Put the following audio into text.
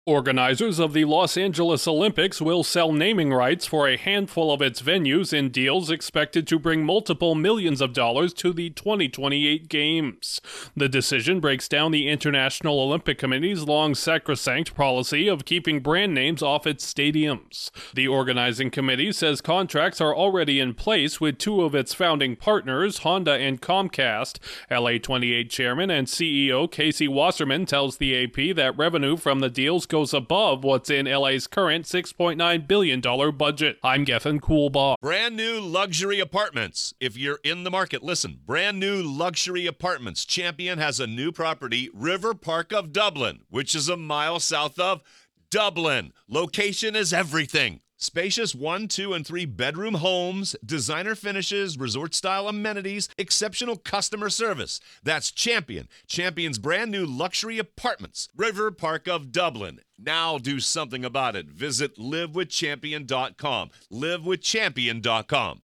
Organizers of the Los Angeles Olympics will sell naming rights for a handful of its venues in deals expected to bring multiple millions of dollars to the 2028 Games. The decision breaks down the International Olympic Committee's long sacrosanct policy of keeping brand names off its stadiums. The organizing committee says contracts are already in place with two of its founding partners, Honda and Comcast. LA28 chairman and CEO Casey Wasserman tells the AP that revenue from the deals goes above what's in LA's current $6.9 billion budget. I'm Gethin Coolbaugh. Brand new luxury apartments. If you're in the market, listen. Brand new luxury apartments. Champion has a new property, River Park of Dublin, which is a mile south of Dublin. Location is everything. Spacious 1, 2, and 3 bedroom homes, designer finishes, resort-style amenities, exceptional customer service. That's Champion. Champion's brand new luxury apartments. River Park of Dublin. Now do something about it. Visit livewithchampion.com. livewithchampion.com.